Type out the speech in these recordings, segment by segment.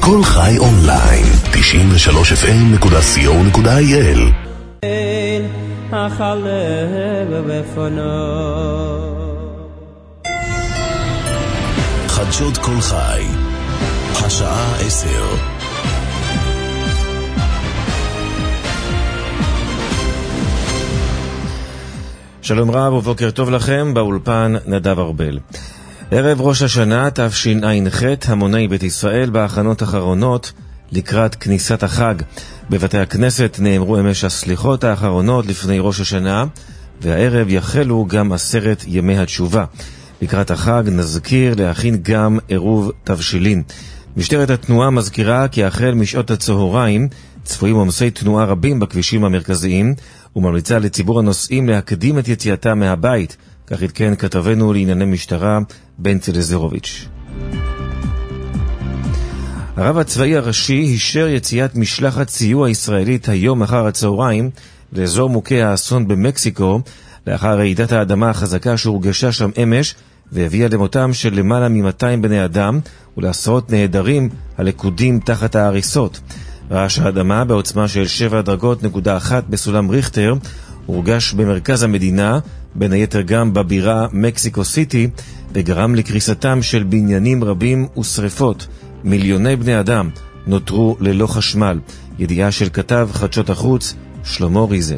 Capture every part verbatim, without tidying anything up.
כל חי אונליין, תשעים ושלוש אף אם נקודה סי או נקודה איי אל. חדשות כל חי, השעה עשר. שלום רב ובוקר טוב לכם, באולפן נדב ארבל. ערב ראש השנה תשע"ח, המוני בית ישראל בהכנות אחרונות לקראת כניסת החג. בבתי הכנסת נאמרו אמש הסליחות האחרונות לפני ראש השנה, והערב יחלו גם עשרת ימי התשובה. לקראת החג נזכיר להכין גם עירוב תבשילין. משטרת התנועה מזכירה כי החל משעות הצהריים צפויים עומסי תנועה רבים בכבישים המרכזיים, וממליצה לציבור הנוסעים להקדים את יציאתם מהבית. כך עדכן כתבנו לענייני משטרה בן צלזרוביץ'. הרב הצבאי הראשי אישר יציאת משלחת סיוע ישראלית היום אחר הצהריים לאזור מוכי האסון במקסיקו, לאחר רעידת האדמה החזקה שהורגשה שם אמש והביאה למותם של למעלה מ-מאתיים בני אדם ולעשרות נהדרים הלכודים תחת ההריסות. רעש האדמה בעוצמה של שבע דרגות נקודה אחת בסולם ריכטר הורגש במרכז המדינה, בין היתר גם בבירה מקסיקו סיטי, וגרם לקריסתם של בניינים רבים ושריפות. מיליוני בני אדם נותרו ללא חשמל. ידיעה של כתב חדשות החוץ שלמה ריזל.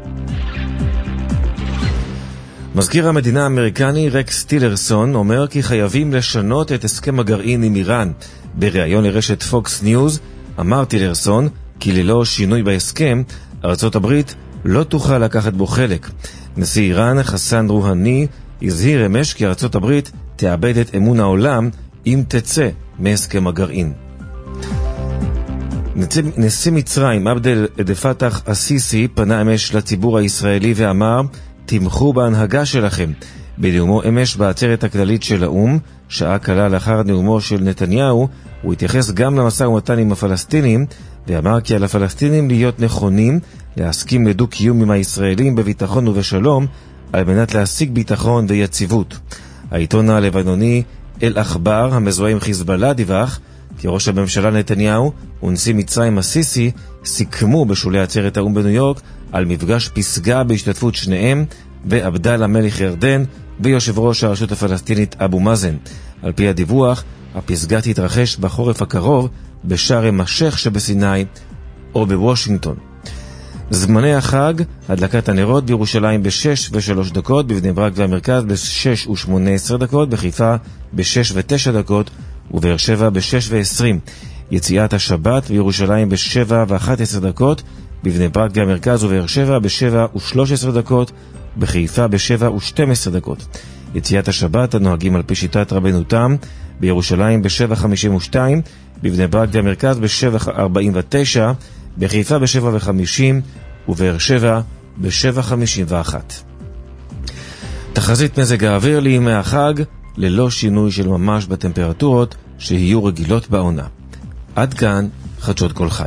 מזכיר המדינה האמריקני רקס טילרסון אומר כי חייבים לשנות את הסכם הגרעין עם איראן. בריאיון לרשת פוקס ניוז אמר טילרסון כי ללא שינוי בהסכם ארצות הברית לא תוכל לקחת בו חלק. נשיא איראן חסן רוהני הזהיר אמש כי ארצות הברית תאבד את אמון העולם אם תצא מהסכם הגרעין. נשיא מצרים עבדל פתח א-סיסי פנה אמש לציבור הישראלי ואמר תמכו בהנהגה שלכם. בנאומו אמש בעצרת הכללית של האום, שעה קלה לאחר נאומו של נתניהו, הוא התייחס גם למשא ומתן עם הפלסטינים ואמר כי על הפלסטינים להיות נכונים להסכים לדו-קיום עם הישראלים בביטחון ובשלום על מנת להשיג ביטחון ויציבות. העיתון הלבנוני אל-אחבר המזוהה עם חיזבאללה דיווח כי ראש הממשלה נתניהו ונשיא מצרים א-סיסי סיכמו בשולי עצרת האום בניו יורק על מפגש פסגה בהשתתפות שניהם ועבדאללה מלך ירדן ויושב ראש הרשות הפלסטינית אבו מאזן. על פי הדיווח, הפסגה תתרחש בחורף הקרוב בשארם א-שייח שבסיני או בוושינגטון. זמני החג, הדלקת הנרות בירושלים ב-שש ושלוש דקות, בבני ברק והמרכז ב-שש ושמונה עשרה דקות, בחיפה ב-שש ותשע דקות ובאר שבע ב-שש ועשרים. יציאת השבת בירושלים ב-שבע ואחת עשרה דקות, בבני ברק והמרכז ובאר שבע ב-שבע ושלוש עשרה דקות, בחיפה ב-שבע ושתים עשרה דקות. יציאת השבת הנוהגים על פי שיטת רבנו תם בירושלים ב-שבע חמישים ושתיים, בבני ברק והמרכז ב-שבע ארבעים ותשע, בחיפה ב-שבע וחמישים ובאר שבע ב-שבע חמישים ואחת. תחזית מזג האוויר לימי החג ללא שינוי של ממש בטמפרטורות שיהיו רגילות בעונה. עד כאן חדשות כל חי.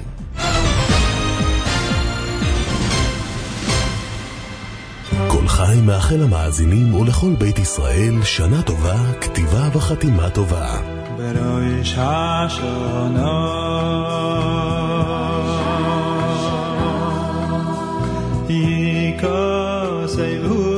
כל חי מאחל למאזינים ולכל בית ישראל שנה טובה, כתיבה וחתימה טובה. בראש השנה יקוסהו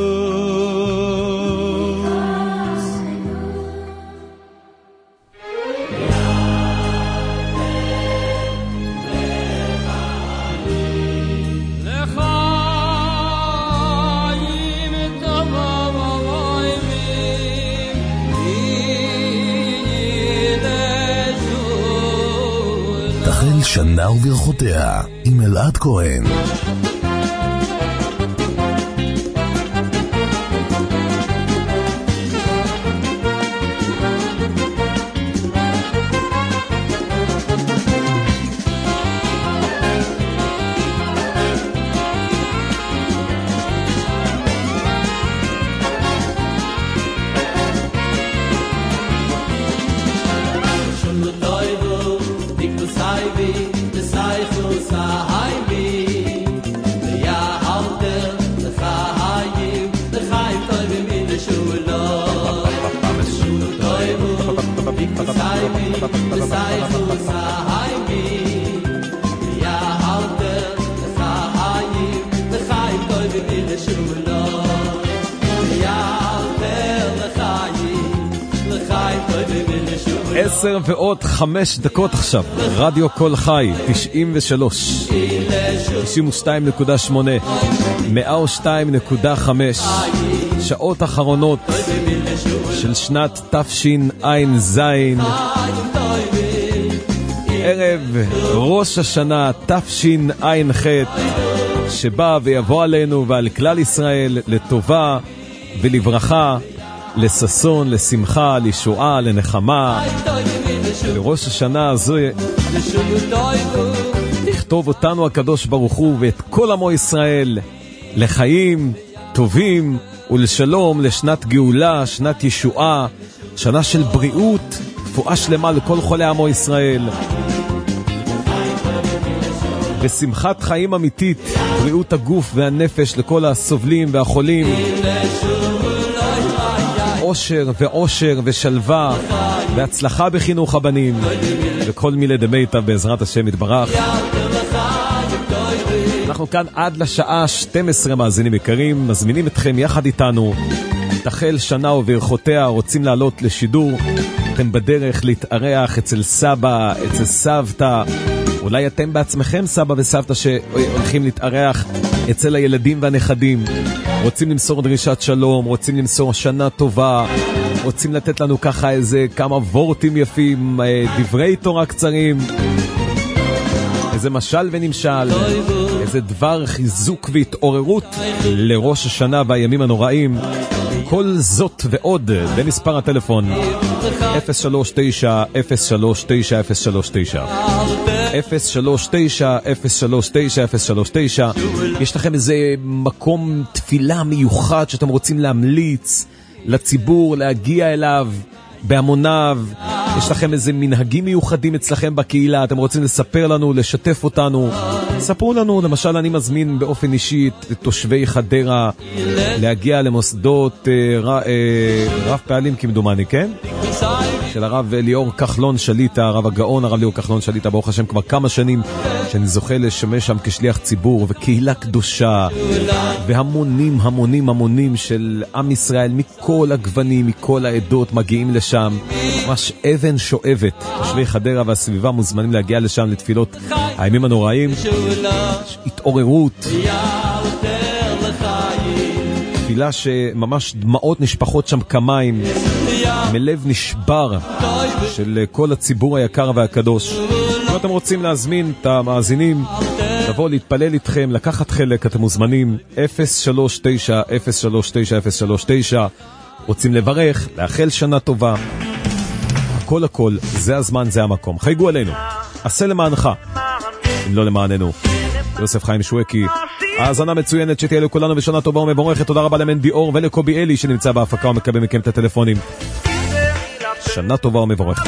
תחל שנה וברכותיה עם אלעד כהן. Beside עשר ועוד חמש דקות עכשיו. רדיו קול חי, תשעים ושלוש, תשעים ושתיים נקודה שמונה, מאה ושתיים נקודה חמש. שעות אחרונות של שנת תשע"ז, ערב ראש השנה תשע"ח, שבא ויבוא עלינו ועל כלל ישראל לטובה ולברכה, לששון, לשמחה, לישועה, לנחמה. לראש השנה הזו לכתוב אותנו הקדוש ברוך הוא ואת כל עמו ישראל לחיים טובים ולשלום, לשנת גאולה, שנת ישועה, שנה של בריאות, רפואה שלמה לכל חולי עמו ישראל, ושמחת חיים אמיתית, בריאות הגוף והנפש לכל הסובלים והחולים, אושר ואושר ושלווה והצלחה בחינוך הבנים, וכל מילי דמיטה בעזרת השם יתברך. אנחנו כאן עד לשעה שתים עשרה, מאזינים יקרים, מזמינים אתכם יחד איתנו. תחל שנה וברכותיה, רוצים לעלות לשידור, אתם בדרך להתארח אצל סבא, אצל סבתא, אולי אתם בעצמכם סבא וסבתא שהולכים להתארח אצל הילדים והנכדים, רוצים למסור דרישת שלום, רוצים למסור שנה טובה, רוצים לתת לנו ככה איזה כמה וורטים יפים, דברי תורה קצרים, איזה משל ונמשל, איזה דבר חיזוק והתעוררות לראש השנה והימים הנוראים. כל זאת ועוד במספר הטלפון אפס שלוש תשע אפס שלוש תשע אפס שלוש תשע אפס שלוש תשע אפס שלוש תשע אפס שלוש תשע. יש לכם איזה מקום תפילה מיוחד שאתם רוצים להמליץ לציבור להגיע אליו בהמוניו? יש לכם איזה מנהגים מיוחדים אצלכם בקהילה, אתם רוצים לספר לנו, לשתף אותנו? ספרו לנו. למשל, אני מזמין באופן אישי את תושבי חדרה להגיע למוסדות אה, ר, אה, רב פעלים כמדומני, כן? של הרב ליאור כחלון שליטה, הרב הגאון הרב ליאור כחלון שליטה, ברוך השם כבר כמה שנים שאני זוכה לשמש שם כשליח ציבור, וקהילה קדושה והמונים המונים המונים של עם ישראל מכל הגוונים, מכל העדות מגיעים לשם, ממש אבן שואבת. תושבי חדרה והסביבה מוזמנים להגיע לשם לתפילות הימים הנוראים, התעוררות, תפילה שממש דמעות נשפחות שם כמים, מלב נשבר של כל הציבור היקר והקדוש. אם אתם רוצים להזמין את המאזינים לבוא להתפלל איתכם, לקחת חלק, אתם מוזמנים. אפס שלוש תשע אפס שלוש תשע אפס שלוש תשע. רוצים לברך, לאחל שנה טובה, הכל הכל, זה הזמן, זה המקום. חייגו עלינו, עשה למענך אם לא למעננו. יוסף חיים שווקי, האזנה מצוינת, שתהיה לכולנו בשנה טובה ומבורכת. תודה רבה למנדי אור ולקובי אלי שנמצא בהפקה ומקבל מכם את הטלפונים. שנה טובה ומבורכת.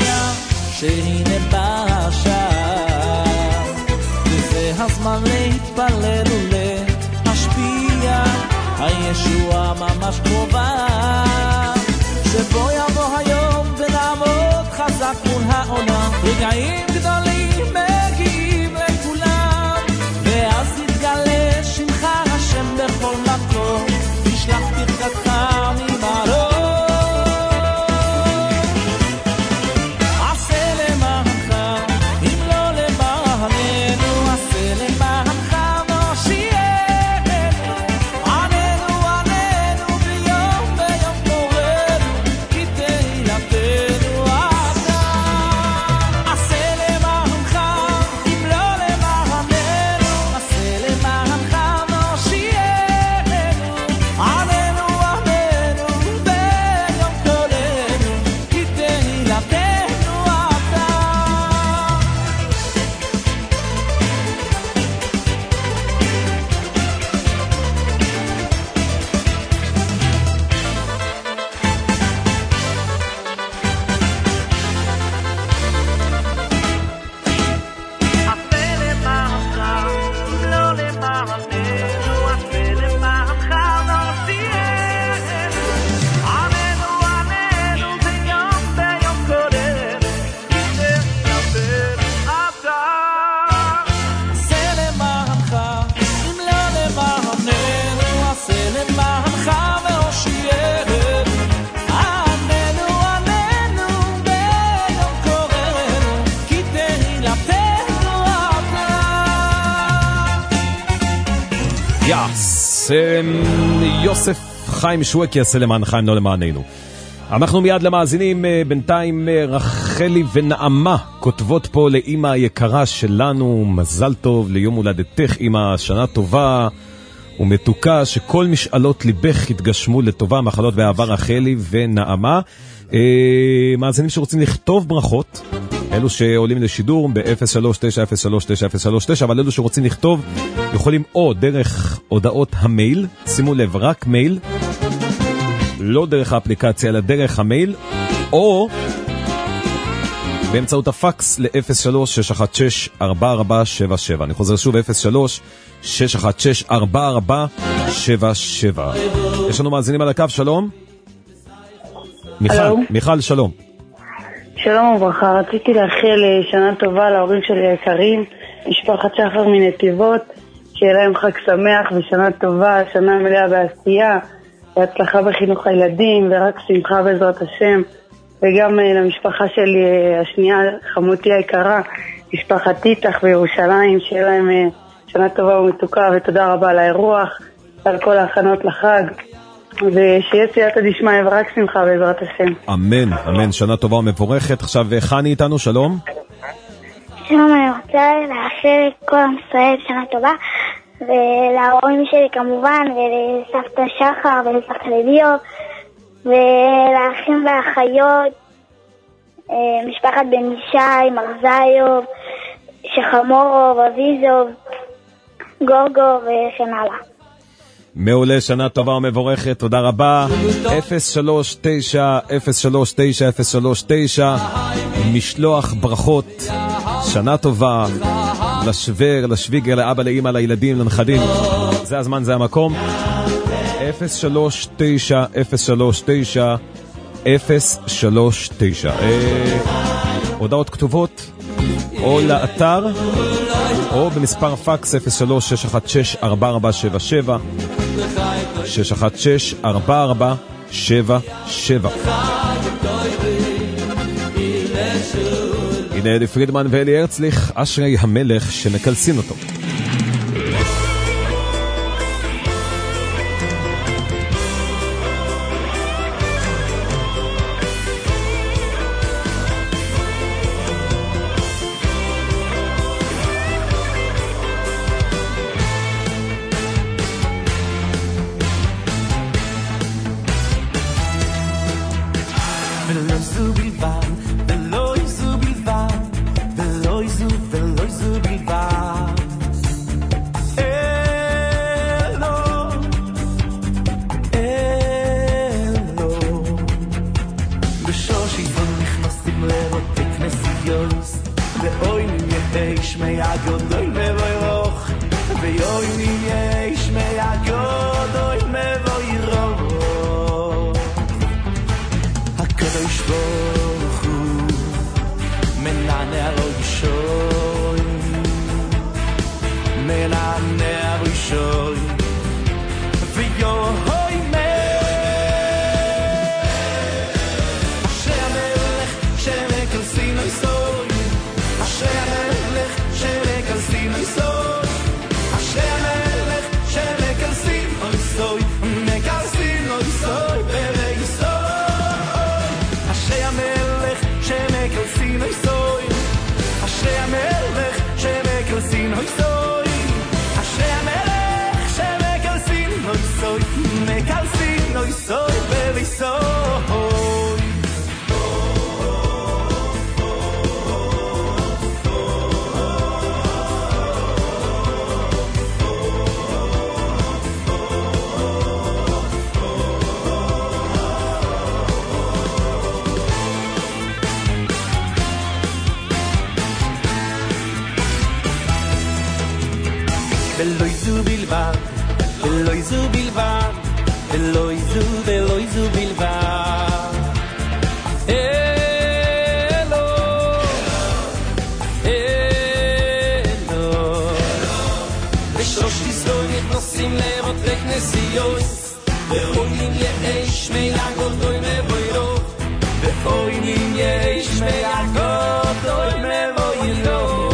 שהנה בא השעה, וזה הזמן להתפלל. להתפלל ולהשפיע, הישועה ממש קרובה, שבו יבוא היום ונעמוד חזק מול העולם, רגעים גדולים מגיעים לכולם, ואז יתגלה שמך השם בכל מקום, תשלח ברכתך ממעלות. יוסף חיים שווקי יעשה למען חיים, לא למעננו. אנחנו מיד למאזינים, בינתיים רחלי ונעמה כותבות פה לאמא היקרה שלנו, מזל טוב ליום הולדתך אמא, שנה טובה ומתוקה, שכל משאלות ליבך יתגשמו לטובה, מחלות ואהבה. רחלי ונעמה. מאזינים שרוצים לכתוב ברכות, אלו שעולים לשידור ב-אפס שלוש תשע אפס שלוש תשע אפס שלוש תשע, אבל אלו שרוצים לכתוב יכולים או דרך הודעות המייל, שימו לב, רק מייל, לא דרך האפליקציה אלא דרך המייל, או באמצעות הפקס ל-אפס שלוש שש אחת שש ארבע ארבע שבע שבע. אני חוזר שוב, אפס שלוש שש אחת שש ארבע ארבע שבע שבע. יש לנו מאזינים על הקו, שלום. מיכל, מיכל, שלום. שלום וברכה, רציתי לאחל שנה טובה להורים שלי היקרים, משפחת שחר מנתיבות, שיהיה להם חג שמח ושנה טובה, שנה מלאה בעשייה, והצלחה בחינוך הילדים, ורק שמחה בעזרת השם, וגם למשפחה שלי השנייה, חמותי היקרה, משפחת תיתח בירושלים, שיהיה להם שנה טובה ומתוקה, ותודה רבה על האירוח, ועל כל ההכנות לחג. ושיהיה סייעתא דשמיא ורק שמחה בעזרת השם. אמן, אמן, שנה טובה ומבורכת. עכשיו חני איתנו, שלום. שלום, אני רוצה לאחל לכל עם ישראל שנה טובה, ולהורים שלי כמובן, ולסבתא שחר ולסבתא לביו, ולאחים והאחיות, משפחת בן ישי, מרזיוב, שחמורוב, אביזוב, גורגו וכן הלאה. מעולה, שנה טובה ומבורכת, תודה רבה. אפס שלוש תשע אפס שלוש תשע אפס שלוש תשע, משלוח ברכות, שנה טובה לשוור, לשוויגר, לאבא, לאמא, לילדים, לנכדים. זה הזמן, זה המקום. אפס שלוש תשע אפס שלוש תשע אפס שלוש תשע. הודעות כתובות או לאתר או במספר פקס אפס שלוש שש אחת שש ארבע ארבע שבע שבע שש אחת שש ארבע ארבע שבע שבע. הנה אלי פרידמן ואלי הרצליך, אשרי המלך שמקלסין אותו. ואוי נהיה שמי הגודל מבורך ויום soy, me calcino y soy, baby soy. ולא יזו בלבד, ולא יזו בלבד, ולא יזו, ולא יזו בלבד. אלו, אלו, ושלוש תזדונת נוסעים לראות בכנסיות, ואוינים יש מיגודוי מבוירו, ואוינים יש מיגודוי מבוירו.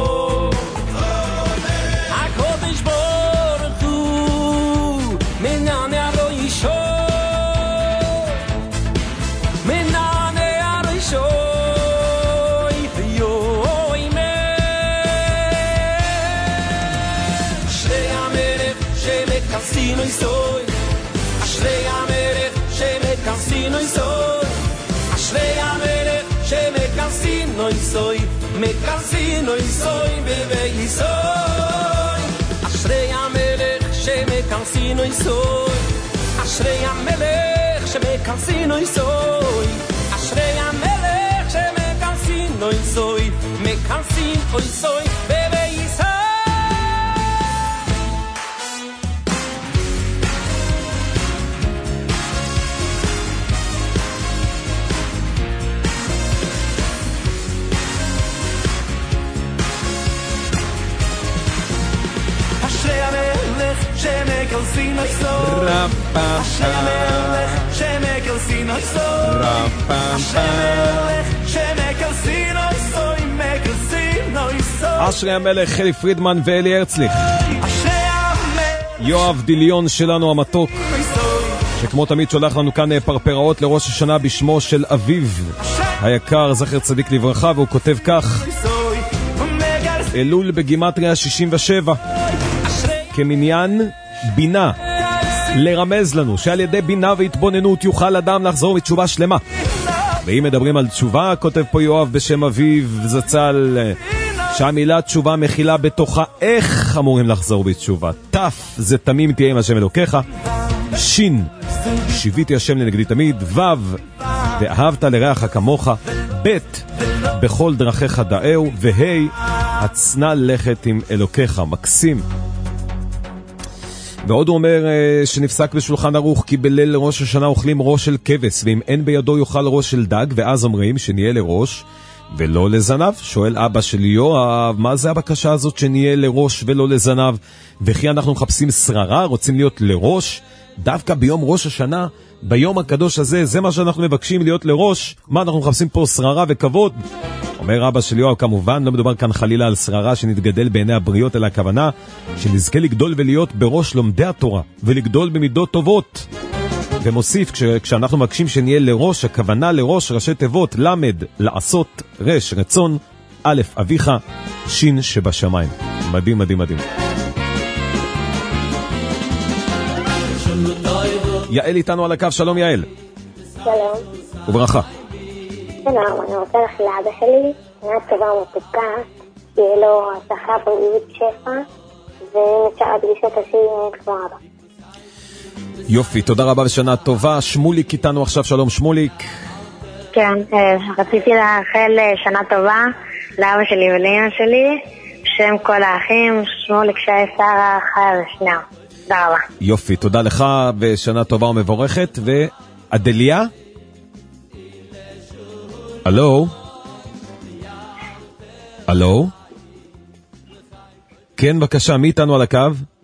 soy אשרי המלך שמקרסינוי סוי אשרי המלך שמקרסינוי סוי מקרסינוי סוי בבי סוי אשרי המלך שמקרסינוי סוי אשרי המלך שמקרסינוי סוי אשרי המלך שמקרסינוי סוי מקרסינוי סוי בבי סוי שמקרסינוי סוי אשרי המלך שמקרסינוי סוי אשרי המלך שמקרסינוי סוי מקרסינוי סוי אשרי המלך אלי פרידמן ואלי הרצליך יואב דיליון שלנו המתוק שכמו תמיד שולח לנו כאן פרפראות לראש השנה בשמו של אביו היקר זכר צדיק לברכה והוא כותב כך אלול בגימטריה שישים ושבע כמניין בינה לרמז לנו שעל ידי בינה והתבוננות יוכל אדם לחזור בתשובה שלמה ואם מדברים על תשובה כותב פה יואב בשם אביו זצ"ל שהמילה תשובה מכילה בתוכה איך אמורים לחזור בתשובה תף זה תמים תהיה עם השם אלוקיך שין שיביתי השם לנגדי תמיד וו ואהבת לרעך כמוך בית בכל דרכיך דאהו והי הצנע לכת עם אלוקיך מקסים ועוד הוא אומר שנפסק בשולחן ערוך כי בליל ראש השנה אוכלים ראש של כבש ואם אין בידו יאכל ראש של דג ואז אומרים שנהיה לראש ולא לזנב. שואל אבא של יואב מה זה הבקשה הזאת שנהיה לראש ולא לזנב וכי אנחנו מחפשים שררה רוצים להיות לראש דווקא ביום ראש השנה ביום הקדוש הזה זה מה שאנחנו מבקשים להיות לראש מה אנחנו מחפשים פה שררה וכבוד. אומר אבא של יואב כמובן לא מדובר כאן חלילה על שררה שנתגדל בעיני הבריות אלא הכוונה שנזכה לגדול ולהיות בראש לומדי התורה ולגדול במידות טובות ומוסיף כש, כשאנחנו מבקשים שנהיה לראש הכוונה לראש ראשי תיבות למד לעשות רש רצון א' אביך שין שבשמיים מדהים מדהים מדהים. יעל איתנו על הקו שלום יעל שלום וברכה שלום, אני רוצה לך לאבא שלי, שנה טובה ומתוקה, שיהיה לו הצלחה בריאות שפע, ונצא פגישות עשי כמו אבא. יופי, תודה רבה ושנה טובה. שמוליק איתנו עכשיו, שלום שמוליק. כן, רציתי לאחל שנה טובה לאבא שלי ולאמא שלי, בשם כל האחים, שמוליק שי שרה חיה ושניה. תודה רבה. יופי, תודה לך ושנה טובה ומבורכת. ואדליה? הלו? הלו? כן, בבקשה, מי איתנו על הקו?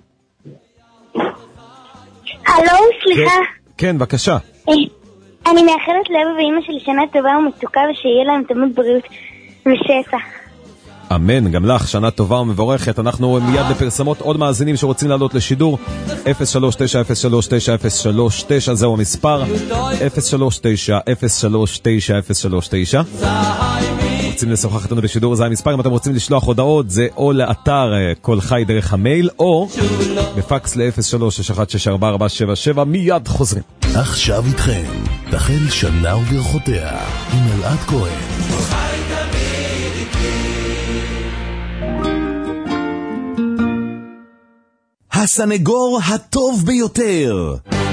הלו, סליחה. כן, בבקשה. אני מאחלת לאבא ואמא שלי שנה טובה ומתוקה ושיהיה להם תמיד בריאות ושפע. אמן, גם לך, שנה טובה ומבורכת. אנחנו מיד לפרסמות עוד מאזינים שרוצים לעלות לשידור. אפס שלוש תשע אפס שלוש תשע אפס שלוש תשע זהו המספר. אפס שלוש תשע אפס שלוש תשע אפס שלוש תשע. רוצים לשוחח איתנו בשידור, זה המספר. אם אתם רוצים לשלוח הודעות, זה או לאתר כל חי דרך המייל, או בפקס ל-אפס שלוש שש אחת שש ארבע ארבע שבע שבע. מיד חוזרים. עכשיו איתכם, תחל שנה וברכותיה, עם אלעד כהן. הסנגור הטוב ביותר.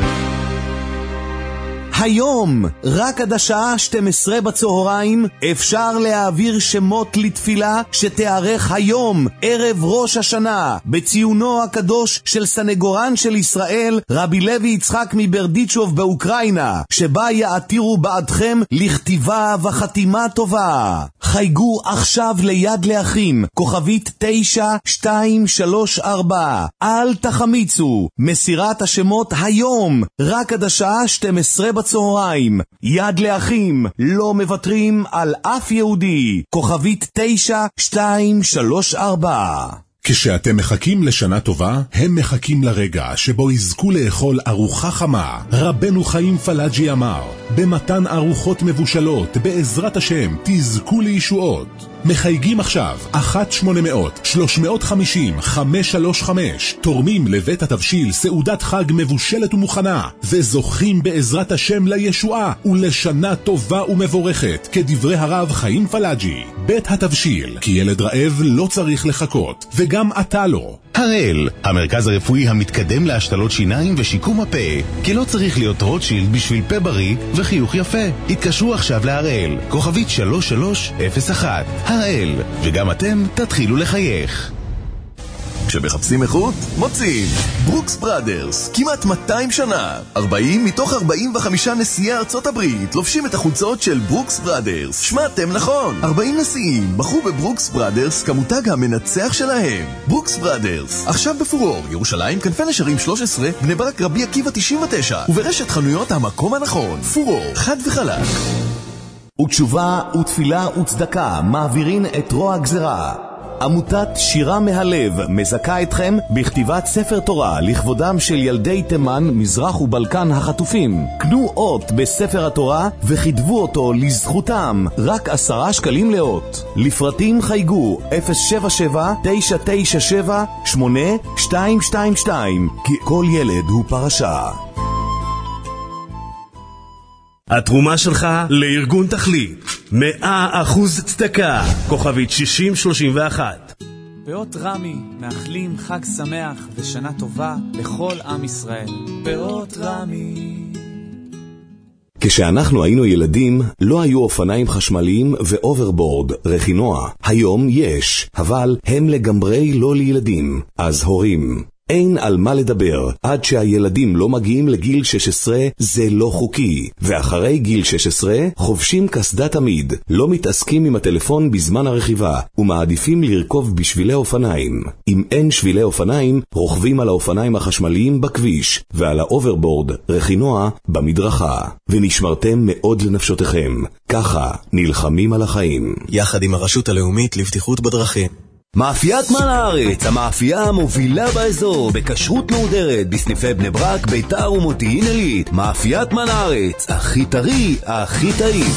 היום, רק עד השעה שתים עשרה בצהריים, אפשר להעביר שמות לתפילה שתארך היום, ערב ראש השנה, בציונו הקדוש של סנגורן של ישראל, רבי לוי יצחק מברדיצ'וב באוקראינה, שבה יעתירו בעדכם לכתיבה וחתימה טובה. חייגו עכשיו ליד לאחים, כוכבית תשע שתיים שלוש ארבע. אל תחמיצו, מסירת השמות היום, רק עד השעה שתים עשרה בצהריים. יד לאחים, לא מוותרים על אף יהודי. כוכבית תשע שתיים שלוש ארבע. כשאתם מחכים לשנה טובה, הם מחכים לרגע שבו יזכו לאכול ארוחה חמה. רבנו חיים פלאג'י אמר, במתן ארוחות מבושלות, בעזרת השם, תזכו לישועות. מחייגים עכשיו, אחת שמונה מאות שלוש מאות חמישים חמש שלוש חמש, תורמים לבית התבשיל סעודת חג מבושלת ומוכנה, וזוכים בעזרת השם לישועה ולשנה טובה ומבורכת, כדברי הרב חיים פלאג'י. בית התבשיל, כי ילד רעב לא צריך לחכות, וגם אתה לא. הראל, המרכז הרפואי המתקדם להשתלות שיניים ושיקום הפה, כי לא צריך להיות רוטשילד בשביל פה בריא וחיוך יפה. התקשרו עכשיו להראל, כוכבית שלוש שלוש אפס אחת. הראל, וגם אתם תתחילו לחייך. כשמחפשים איכות, מוצאים ברוקס בראדרס, כמעט מאתיים שנה, ארבעים מתוך ארבעים וחמישה נשיאי ארצות הברית לובשים את החולצות של ברוקס בראדרס. שמעתם נכון, ארבעים נשיאים בחרו בברוקס בראדרס כמותג המנצח שלהם. ברוקס בראדרס, עכשיו בפורור, ירושלים, כנפי נשרים שלוש עשרה, בני ברק, רבי עקיבא תשעים ותשע, וברשת חנויות המקום הנכון. פורור, חד וחלק. ותשובה ותפילה וצדקה מעבירים את רוע הגזרה. עמותת שירה מהלב מזכה אתכם בכתיבת ספר תורה לכבודם של ילדי תימן, מזרח ובלקן החטופים. קנו אות בספר התורה וכתבו אותו לזכותם, רק עשרה שקלים לאות. לפרטים חייגו אפס שבע שבע תשע תשע שבע שמונה שתיים שתיים שתיים, כי כל ילד הוא פרשה. התרומה שלך לארגון תכלית, מאה אחוז צדקה, כוכבית שישים שלושים ואחת. פאות רמי מאחלים חג שמח ושנה טובה לכל עם ישראל. פאות רמי. כשאנחנו היינו ילדים, לא היו אופניים חשמליים ואוברבורד, רכינוע. היום יש, אבל הם לגמרי לא לילדים. אז הורים, אין על מה לדבר. עד שהילדים לא מגיעים לגיל שש עשרה זה לא חוקי, ואחרי גיל שש עשרה חובשים קסדה תמיד, לא מתעסקים עם הטלפון בזמן הרכיבה ומעדיפים לרכוב בשבילי אופניים. אם אין שבילי אופניים, רוכבים על האופניים החשמליים בכביש ועל האוברבורד, רכינוע, במדרכה. ונשמרתם מאוד לנפשותיכם. ככה נלחמים על החיים. יחד עם הרשות הלאומית לבטיחות בדרכים. מאפיית מן הארץ, המאפייה המובילה באזור, בכשרות מהודרת, בסניפי בני ברק, ביתר ומודיעין עילית. מאפיית מן הארץ, הכי טרי, הכי טעים.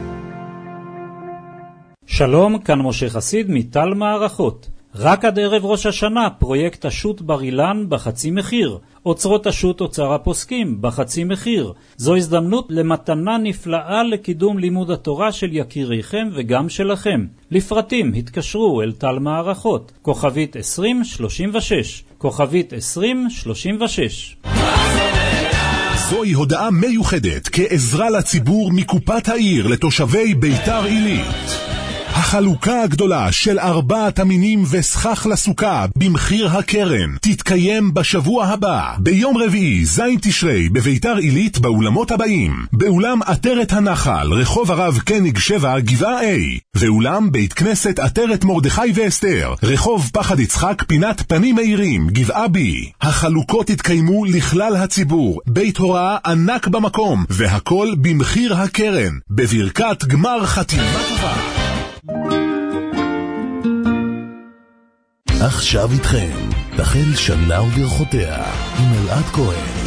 שלום, כאן משה חסיד מטל מערכות. רק עד ערב ראש השנה, פרויקט השו"ת בר אילן בחצי מחיר. אוצרות השו"ת אוצר הפוסקים בחצי מחיר. זו הזדמנות למתנה נפלאה לקידום לימוד התורה של יקיריכם וגם שלכם. לפרטים התקשרו אל טל מערכות, כוכבית עשרים שלושים ושש, כוכבית עשרים שלושים ושש. זוהי הודעה מיוחדת כעזרה לציבור מקופת העיר לתושבי ביתר עילית. החלוקה הגדולה של ארבעת המינים וסכך לסוכה במחיר הקרן תתקיים בשבוע הבא, ביום רביעי זין תשרי בביתר עילית, באולמות הבאים: באולם עטרת הנחל, רחוב הרב קניג שבע, גבעה A, ואולם בית כנסת עטרת מרדכי ואסתר, רחוב פחד יצחק, פינת פנים מאירים, גבעה B. החלוקות התקיימו לכלל הציבור, בית הוראה ענק במקום, והכל במחיר הקרן, בברכת גמר חתימה טובה. עכשיו איתכם, תחל שנה וברכותיה, עם אלעד כהן.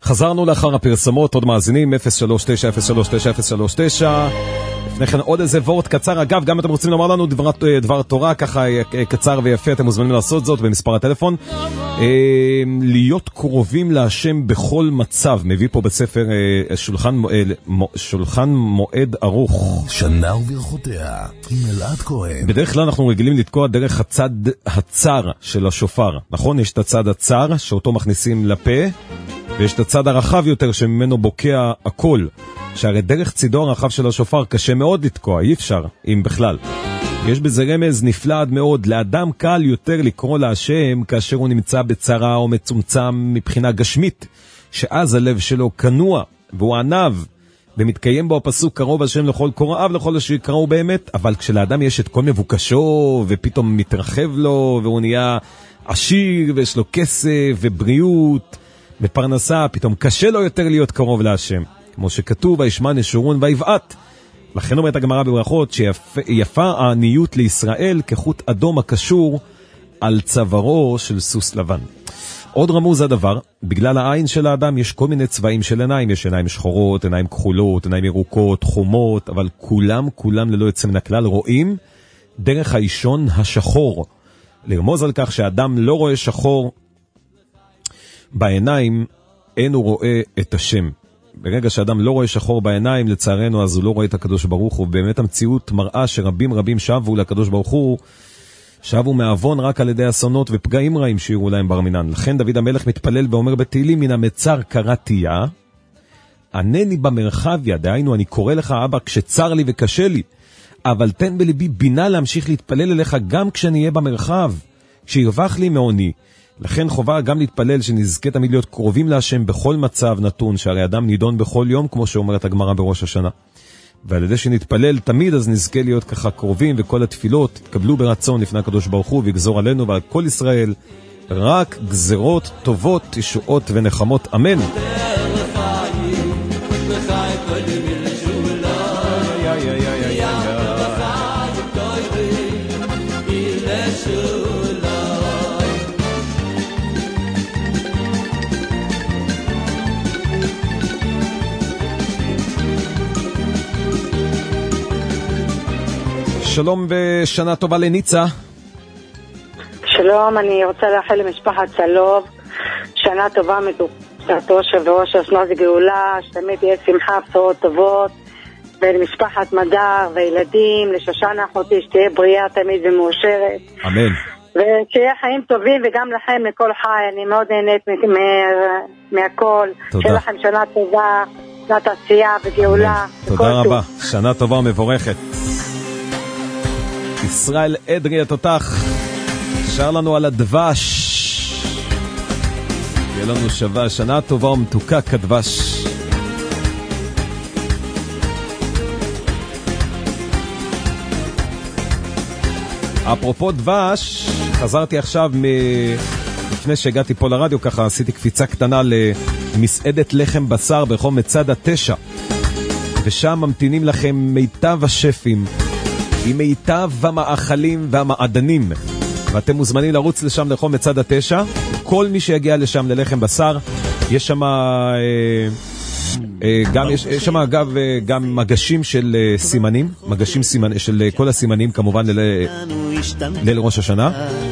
חזרנו לאחר הפרסמות, עוד מאזינים, אפס שלוש תשע אפס שלוש תשע אפס שלוש תשע. לפני כן עוד איזה וורט קצר, אגב, גם אתם רוצים לומר לנו דבר, דבר תורה, ככה קצר ויפה, אתם מוזמנים לעשות זאת במספר הטלפון. להיות קרובים להשם בכל מצב, מביא פה בספר שולחן, שולחן מועד ארוך. שנה וברכותיה, עם אלעד כהן. בדרך כלל אנחנו רגילים לתקוע דרך הצד הצר של השופר, נכון? יש את הצד הצר שאותו מכניסים לפה, ויש את הצד הרחב יותר שממנו בוקע הכל. שהרי דרך צידו הרחב של השופר קשה מאוד לתקוע, אי אפשר, אם בכלל. יש בזה רמז נפלא עד מאוד, לאדם קל יותר לקרוא להשם כאשר הוא נמצא בצרה או מצומצם מבחינה גשמית, שאז הלב שלו כנוע והוא ענב, ומתקיים בו הפסוק קרוב השם לכל קוראיו לכל אשר יקראו באמת, אבל כשלאדם יש את כל מבוקשו ופתאום מתרחב לו והוא נהיה עשיר ויש לו כסף ובריאות בפרנסה, פתאום קשה לו יותר להיות קרוב להשם. כמו שכתוב, וישמע נשורון ויבעט. לכן אומרת הגמרא בברכות שיפה העניות לישראל כחוט אדום הקשור על צווארו של סוס לבן. עוד רמוז הדבר, בגלל העין של האדם יש כל מיני צבעים של עיניים, יש עיניים שחורות, עיניים כחולות, עיניים ירוקות, חומות, אבל כולם, כולם ללא יוצא מן הכלל רואים דרך האישון השחור. לרמוז על כך שהאדם לא רואה שחור בעיניים, אין הוא רואה את השם. ברגע שאדם לא רואה שחור בעיניים, לצערנו, אז הוא לא רואה את הקדוש ברוך הוא. באמת המציאות מראה שרבים רבים שבו לקדוש ברוך הוא, שבו מעוון רק על ידי אסונות ופגעים רעים שיראו להם בר מינן. לכן דוד המלך מתפלל ואומר בתהילים, מן המצר קראתיה, ענני במרחביה, דהיינו אני קורא לך אבא כשצר לי וקשה לי, אבל תן בלבי בינה להמשיך להתפלל אליך גם כשאני אהיה במרחב, כשירווח לי מעוני. לכן חובה גם להתפלל שנזכה תמיד להיות קרובים להשם בכל מצב נתון, שהרי אדם נידון בכל יום, כמו שאומרת הגמרא בראש השנה. ועל ידי שנתפלל תמיד, אז נזכה להיות ככה קרובים, וכל התפילות תקבלו ברצון לפני הקדוש ברוך הוא, ויגזור עלינו ועל כל ישראל רק גזרות טובות, ישועות ונחמות. אמן. שלום ושנה טובה לניצה. שלום, אני רוצה לאחל למשפחת צלוב שנה טובה מתוקתו של ראש השנה גאולה, שתמיד תהיה שמחה, בשורות טובות, ולמשפחת מדר וילדים, לשושנה אחותי שתהיה בריאה תמיד ומאושרת. אמן. ושיהיה חיים טובים וגם לכם לכל חי, אני מאוד נהנית מהכל. שיהיה לכם שנה טובה, שנת עשייה וגאולה. תודה רבה, שנה טובה ומבורכת. ישראל אדרי התותח שר לנו על הדבש, יהיה לנו שווה שנה טובה ומתוקה כדבש. אפרופו דבש, חזרתי עכשיו מ... לפני שהגעתי פה לרדיו, ככה עשיתי קפיצה קטנה למסעדת לחם בשר ברחוב מצד התשע, ושם ממתינים לכם מיטב השפים עם מיטב המאכלים והמעדנים, ואתם מוזמנים לרוץ לשם לרחוב מצד התשע. כל מי שיגיע לשם ללחם בשר, יש שם אה, אה, גם יש, יש שם אגב אה, גם מגשים של אה, סימנים, מגשים סימנ, של אה, כל הסימנים כמובן ל, ליל ראש השנה.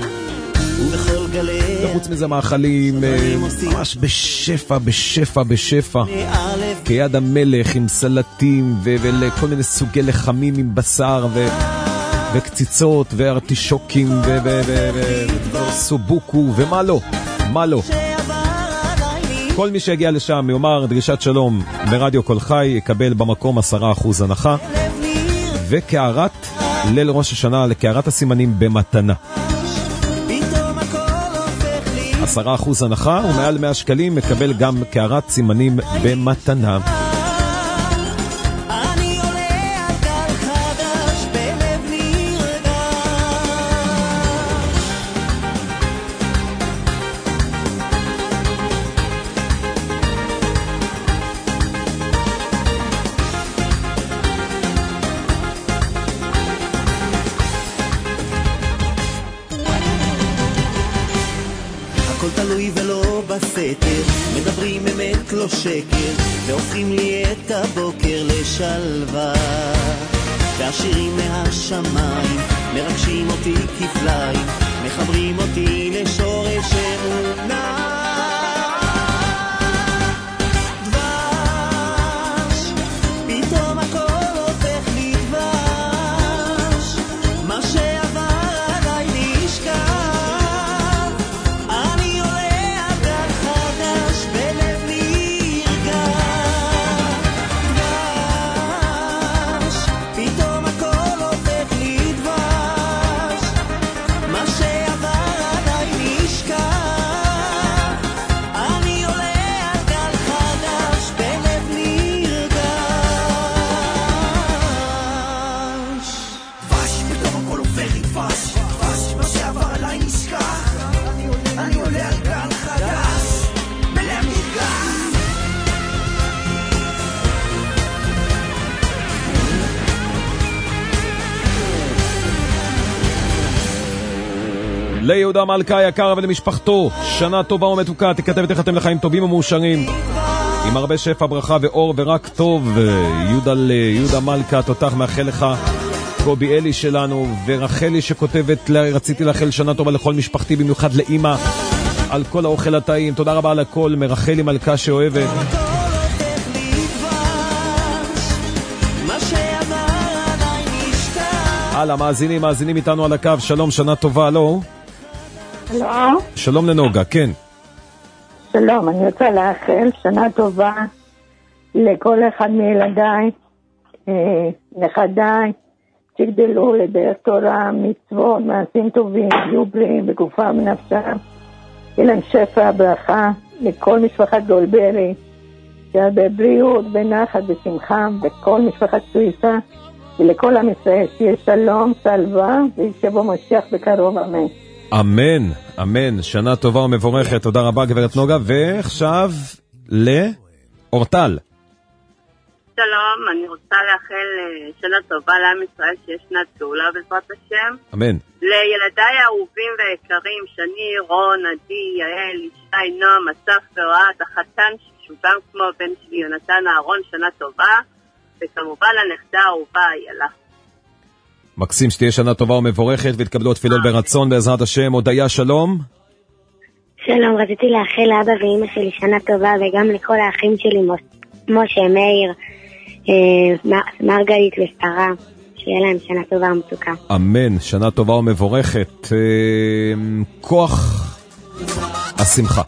וחוץ מזה מאכלים אה, ממש בשפע, בשפע, בשפע, כיד המלך עם סלטים ו- ולכל מיני סוגי לחמים עם בשר ו- וקציצות וארטישוקים ו- ו- ו- ו- סובוקו ומה לא, מה לא. כל מי שיגיע לשם יאמר דרישת שלום ברדיו כל חי, יקבל במקום עשרה אחוז הנחה, וקערת ליל ראש השנה, לקערת הסימנים במתנה. עשרה אחוז הנחה, ומעל מאה שקלים מקבל גם קערת סימנים במתנה. בסתר, מדברים אמת לא שקר, והופכים לי את הבוקר לשלווה. והשירים מהשמיים מרגשים אותי כפליים, מחברים אותי לשורש אמונה. דבש, פתאום הכל הופך לי דבש, מה שעבר עליי נשכח, אני עולה על גל חדש בלב נרגע. דבש, פתאום הכל הופך לי דבש, מה שעבר עליי נשכח, אני עולה על גל חדש בלב נרגש. דבש, פתאום הכל הופך לי דבש, דבש, מה שעבר עליי נשכח, אני עולה על גל חדש בלב נרגש. ליהודה מלכה היקר ולמשפחתו, שנה טובה ומתוקה, תכתבת איך אתם לחיים טובים ומאושרים, עם הרבה שפע, ברכה ואור ורק טוב. יהודה ליהודה מלכה, תותח, מאחל לך. קובי אלי שלנו ורחלי שכותבת, רציתי לאחל שנה טובה לכל משפחתי, במיוחד לאמא, על כל האוכל הטעים. תודה רבה על הכל, מרחלי מלכה שאוהבת. הלאה, מאזינים, מאזינים איתנו על הקו. שלום, שנה טובה, לא? שלום. שלום לנוגה, כן. שלום, אני רוצה לאחל שנה טובה לכל אחד מילדיי, אה, נכדיי, שגדלו לדרך תורה, מצוות, מעשים טובים, יהיו בריאים בגופם ונפשם, יהיה להם שפע ברכה, לכל משפחת גולברי, שיהיה בבריאות, בנחת, בשמחה, וכל משפחת סוויסה, ולכל עם ישראל שיהיה שלום, שלווה, וישבו משיח בקרוב, אמן. אמן, אמן, שנה טובה ומבורכת, תודה רבה גברת נוגה. ועכשיו לאורטל. שלום, אני רוצה לאחל שנה טובה לעם ישראל, שיש שנת גאולה בעזרת השם. אמן. לילדיי האהובים והיקרים, שני, רון, עדי, יעל, ישי, נועם, אסף ואוהד, החתן שהוא גם כמו בן שלי יונתן אהרון, שנה טובה, וכמובן הנכדה האהובה איילה. מקסים, שתהיה שנה טובה ומבורכת, והתקבלו התפילות ברצון בעזרת השם. הודיה, שלום. שלום, רציתי לאחל לאבא ואמא שלי שנה טובה, וגם לכל האחים שלי, משה, מאיר, מרגלית ושרה, שיהיה להם שנה טובה ומתוקה. אמן, שנה טובה ומבורכת. כוח השמחה.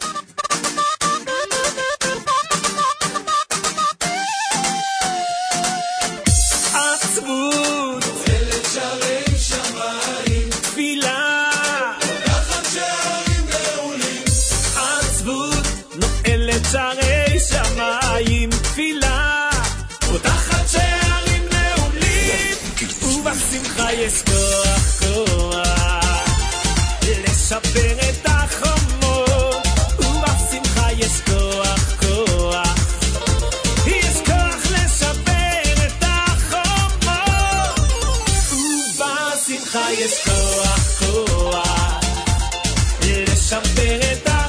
שערי שמיים תפילה פותחת שערים נעולים ובשמחה יש כוח כוח לשבר את החומות ובשמחה יש כוח כוח יש כוח לשבר את החומות ובשמחה יש כוח כוח לשבר את החומות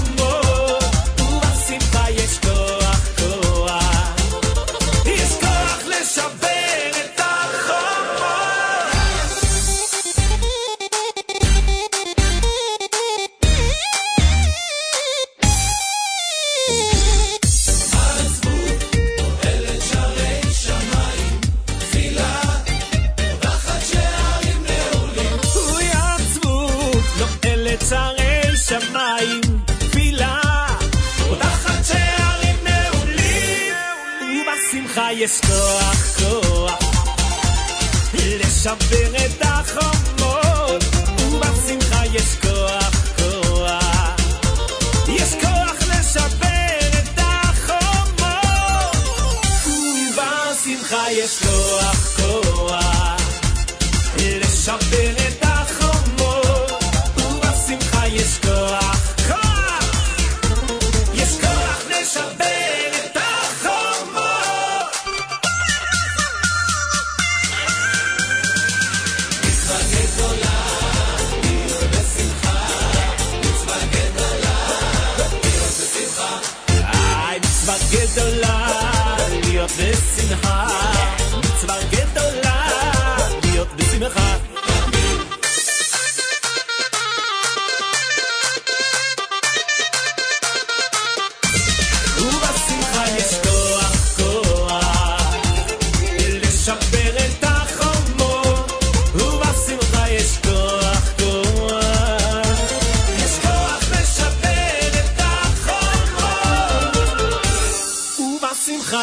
יש כוח כוח לשבר את החומות ובשמחה יש כוח כוח יש כוח לשבר את החומות ובשמחה יש כוח כוח לשבר את החומות ובשמחה יש כוח כוח יש כוח לשבר את החומות.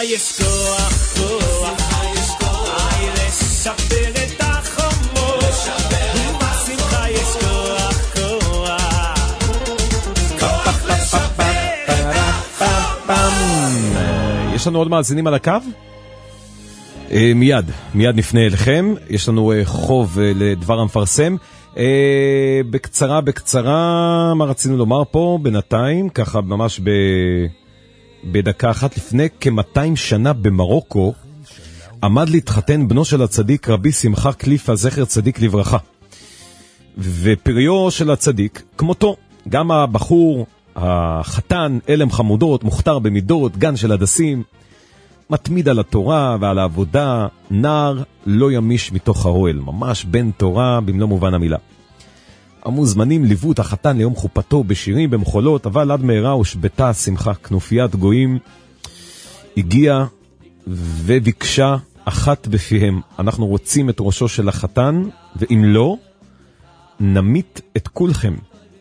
יש כוח, כוח, איי לשפר את החומות, ובשמחה יש כוח, כוח, כוח לשפר את החומות. יש לנו עוד מאזינים על הקו? מיד, מיד נפנה אליכם. יש לנו חוב לדבר המפרסם. בקצרה, בקצרה, מה רצינו לומר פה בינתיים, ככה ממש ב... בדקה אחת. לפני כ-מאתיים שנה במרוקו עמד להתחתן בנו של הצדיק רבי שמחה קליפה זכר צדיק לברכה, ופריו של הצדיק כמותו, גם הבחור החתן אלם חמודות, מוכתר במידות, גן של הדסים, מתמיד על התורה ועל העבודה, נער לא ימיש מתוך האוהל, ממש בן תורה במלוא מובן המילה. המוזמנים ליוו את החתן ליום חופתו בשירים במחולות, אבל עד מהרה הושבתה השמחה. כנופיית גויים הגיעה וביקשה אחת בפיהם, אנחנו רוצים את ראשו של החתן, ואם לא נמית את כולכם.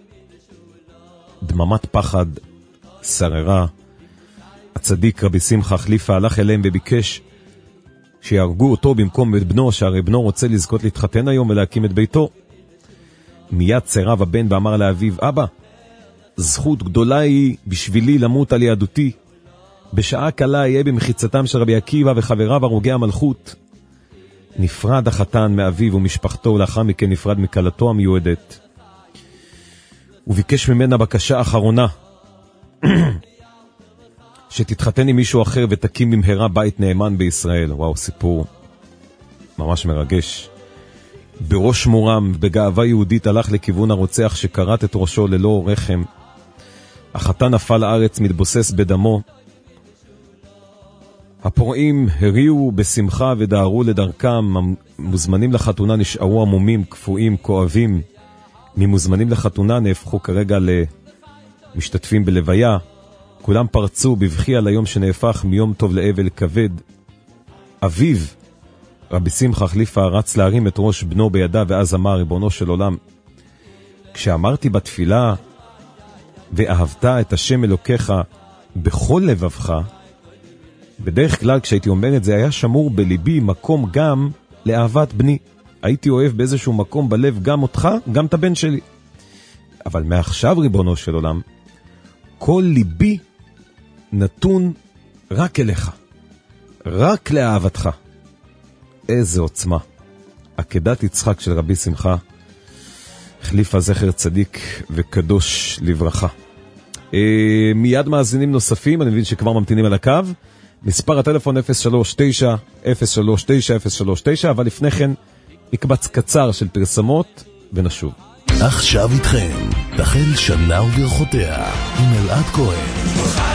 דממת פחד שררה. הצדיק רבי שמחה חליפה הלך אליהם וביקש שיהרגו אותו במקום את בנו, שהרי בנו רוצה לזכות להתחתן היום ולהקים את ביתו. מיד צירב הבן ואמר לאביו, אבא, זכות גדולה היא בשבילי למות על יהדותי. בשעה קלה יהיה במחיצתם של רבי עקיבא וחבריו הרוגי המלכות. נפרד החתן מאביו ומשפחתו, ולאחר מכן נפרד מקלתו המיועדת. הוא ביקש ממנה בקשה אחרונה, שתתחתן עם מישהו אחר ותקים במהרה בית נאמן בישראל. וואו, סיפור ממש מרגש. בראש מורם, בגאווה יהודית, הלך לכיוון הרוצח שקראת את ראשו ללא רחם. החתן נפל לארץ מתבוסס בדמו. הפורעים הריעו בשמחה ודהרו לדרכם. מוזמנים לחתונה נשארו עמומים, כפויים, כואבים. ממוזמנים לחתונה נהפכו כרגע למשתתפים בלוויה. כולם פרצו בבכי על היום שנהפך מיום טוב לאבל כבד. אביו, רבי שמחה חליפה, רץ להרים את ראש בנו בידיו, ואז אמר, ריבונו של עולם, כשאמרתי בתפילה, ואהבת את השם אלוקיך בכל לבבך, בדרך כלל כשהייתי אומר את זה, היה שמור בליבי מקום גם לאהבת בני. הייתי אוהב באיזשהו מקום בלב גם אותך, גם את הבן שלי. אבל מעכשיו, ריבונו של עולם, כל ליבי נתון רק אליך, רק לאהבתך. איזה עוצמה. עקדת יצחק של רבי שמחה חליפה זכר צדיק וקדוש לברכה. אה, מיד מאזינים נוספים, אני מבין שכבר ממתינים על הקו. מספר הטלפון אפס שלוש תשע אפס שלוש תשע אפס שלוש תשע, אבל לפני כן מקבץ קצר של פרסמות ונשוב. עכשיו איתכם, תחל שנה וברכותיה עם אלעד כהן.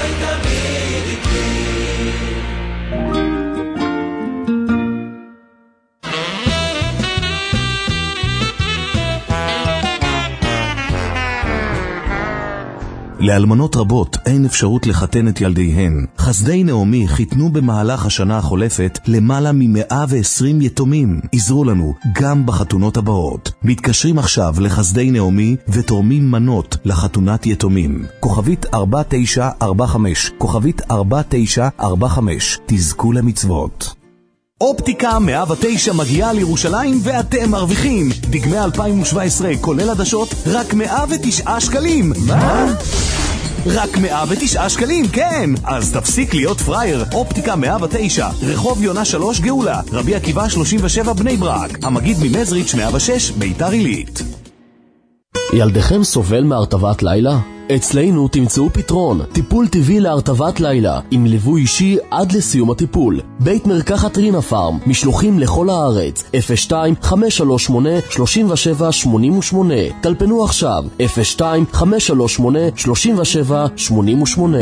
לאלמנות רבות אין אפשרות לחתן את ילדיהן. חסדי נעמי חיתנו במהלך השנה החולפת למעלה מ-מאה ועשרים יתומים. עזרו לנו גם בחתונות הבאות. מתקשרים עכשיו לחסדי נעמי ותורמים מנות לחתונת יתומים. כוכבית ארבע תשע ארבע חמש, כוכבית ארבע תשע ארבע חמש. תזכו למצוות. אופטיקה מאה ותשע מגיעה לירושלים ואתם מרוויחים. דגמי אלפיים שבע עשרה כולל עדשות רק מאה ותשעה שקלים. מה? רק מאה ותשעה שקלים, כן. אז תפסיק להיות פרייר. אופטיקה מאה ותשע, רחוב יונה שלוש גאולה, רבי עקיבא שלושים ושבע בני ברק, המגיד ממזריץ' מאה ושש ביתר עילית. ילדיכם סובל מהרטבת לילה? אצלנו תמצאו פתרון, טיפול טבעי להרטבת לילה, עם ליווי אישי עד לסיום הטיפול. בית מרקחת רינה פארם, משלוחים לכל הארץ, אפס שתיים חמש שלוש שמונה שלוש שבע שמונה שמונה. טלפנו עכשיו, אפס שתיים חמש שלוש שמונה שלוש שבע שמונה שמונה.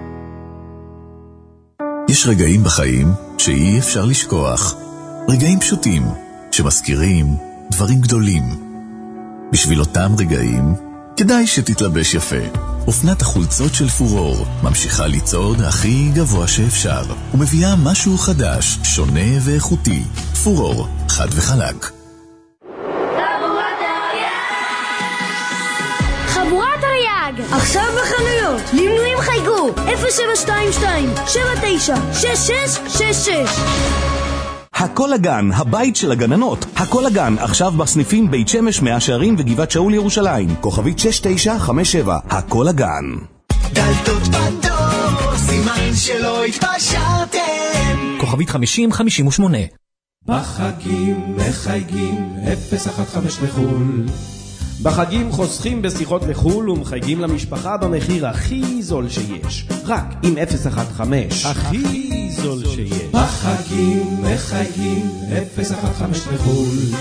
יש רגעים בחיים שאי אפשר לשכוח. רגעים פשוטים, שמזכירים דברים גדולים. בשביל אותם רגעים, כדאי שתתלבש יפה. אופנת החולצות של פורור ממשיכה לצעוד הכי גבוה שאפשר, ומביאה משהו חדש, שונה ואיכותי. פורור, חד וחלק. חבורת אריה! חג! עכשיו בחנויות! למנויים חייגו! אפס שבע שתיים שתיים שבע תשע שש שש שש שש. הכל הגן, הבית של הגננות. הכל הגן, עכשיו בסניפים בית שמש, מאה שערים וגבעת שאול ירושלים. כוכבית שש תשע חמש שבע. הכל הגן. דלתות פנדור, סימן שלא התפשרתם. כוכבית חמישים חמישים ושמונה. בחגים מחייגים אפס אחת חמש לחול. בחגים חוסכים בשיחות לחול ומחייגים למשפחה במחיר הכי זול שיש. רק עם אפס אחת חמש. הכי זול שיש. בחגים מחייגים אפס אחת חמש לחול.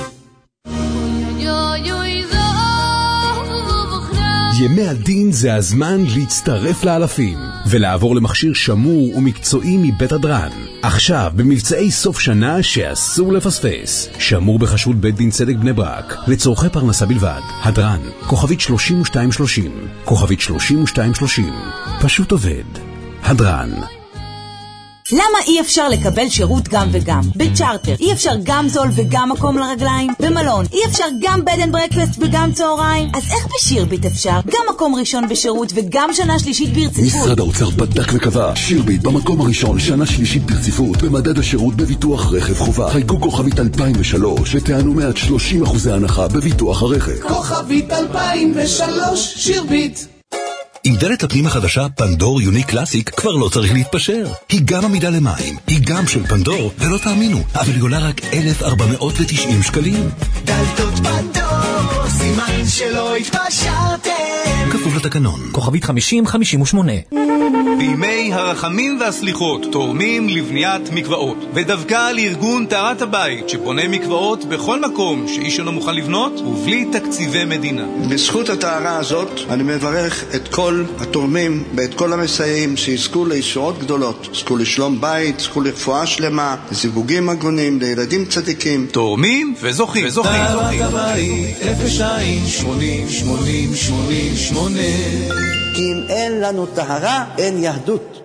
ימי הדין זה הזמן להצטרף לאלפים ולעבור למכשיר שמור ומקצועי מבית הדרן. עכשיו במבצעי סוף שנה שאסור לפספס. שמור בחשרות בית דין צדק בני ברק לצורכי פרנסה בלבד. הדרן, כוכבית שלושים ושתיים שלושים, כוכבית שלושים ושתיים שלושים. פשוט עובד. הדרן. למה אי אפשר לקבל שירות גם וגם? בצ'ארטר אי אפשר גם זול וגם מקום לרגליים? במלון אי אפשר גם בד אנד ברקפסט וגם צהריים? אז איך בשירביט אפשר? גם מקום ראשון בשירות וגם שנה שלישית ברציפות. משרד האוצר בדק וקבע, שירביט במקום הראשון שנה שלישית ברציפות במדד השירות בביטוח רכב חובה. חייגו כוכבית אלפיים ושלוש ותענו מעט שלושים אחוזי הנחה בביטוח הרכב. כוכבית אלפיים ושלוש שירביט. עם דלת הפנים החדשה פנדור יוניק קלאסיק כבר לא צריך להתפשר. היא גם עמידה למים, היא גם של פנדור, ולא תאמינו, אבל היא עולה רק אלף ארבע מאות ותשעים שקלים. דלתות פנדור, סימן שלא התפשרתם. כפוף לתקנון. כוכבית חמישים חמישים ושמונה. בימי הרחמים והסליחות תורמים לבניית מקוואות, ודווקא לארגון טהרת הבית שבונה מקוואות בכל מקום שאיש אינו מוכן לבנות ובלי תקציבי מדינה. בזכות הטהרה הזאת אני מברך את כל התורמים ואת כל המסייעים שיזכו לישועות גדולות, זכו לשלום בית, זכו לרפואה שלמה, לזיווגים הגונים, לילדים צדיקים. תורמים וזוכים. טהרת הבית אפס שתיים שמונים שמונים שמונים שמונה. כי אם אין לנו טהרה, אין יהדות.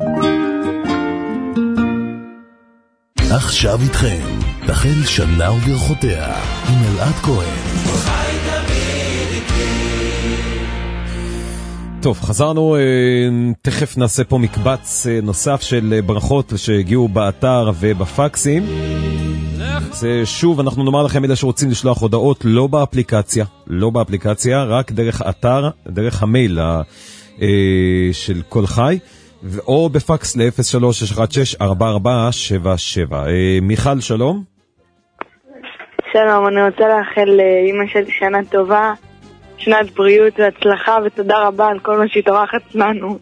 עכשיו איתכם, תחל שנה וברכותיה, עם אלעד כהן. טוב, חזרנו, תכף נעשה פה מקבץ נוסף של ברכות שהגיעו באתר ובפקסים. זה שוב, אנחנו נאמר לכם אלה שרוצים לשלוח הודעות לא באפליקציה, לא באפליקציה, רק דרך אתר, דרך המייל של כל חי, או בפקס ל-אפס שלוש שש אחת שש ארבע ארבע שבע שבע. מיכל, שלום. שלום, אני רוצה לאחל לאמא שלי שנה טובה, שנת בריאות והצלחה, ותודה רבה על כל מה שהתארחת לנו.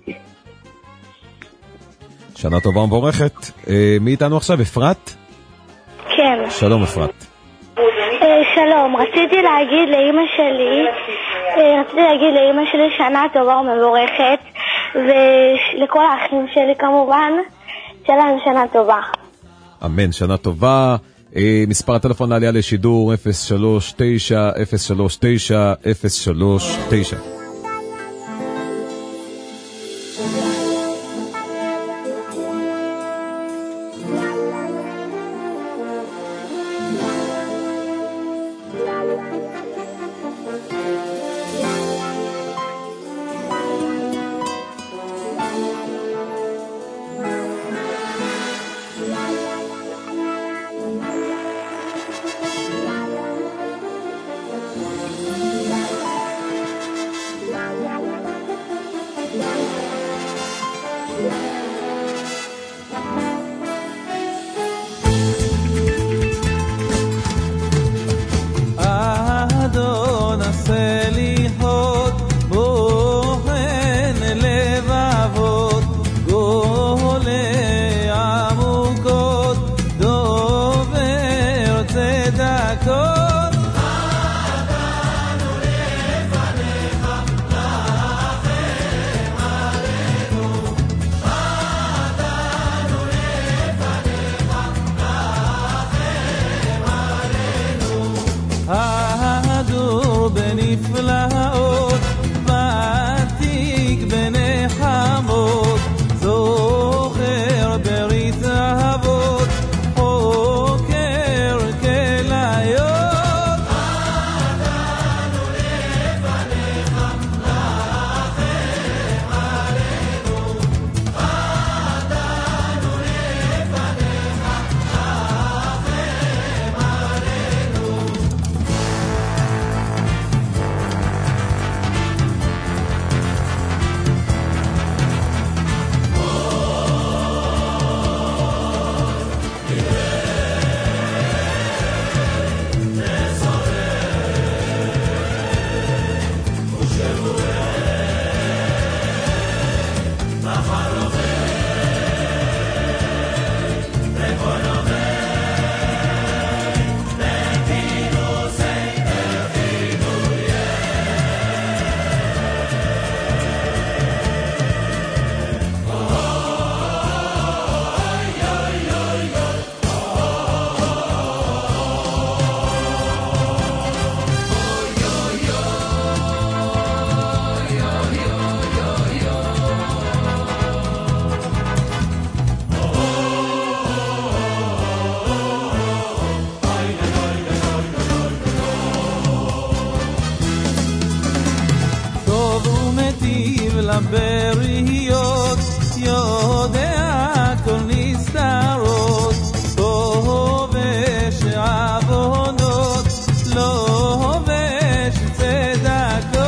שנה טובה ומבורכת. מי איתנו עכשיו? אפרת? כן. שלום אפרת. שלום, רציתי להגיד לאמא שלי, רציתי להגיד לאמא שלי שנה טובה ומבורכת, ולכל האחים שלי כמובן, שלנו שנה טובה. אמן, שנה טובה. מספר הטלפון לעלייה לשידור אפס שלוש תשע אפס שלוש תשע אפס שלוש תשע. היטיב לבריות, יודע כל נסתרות, כובש עוונות, לא הובש צדקות.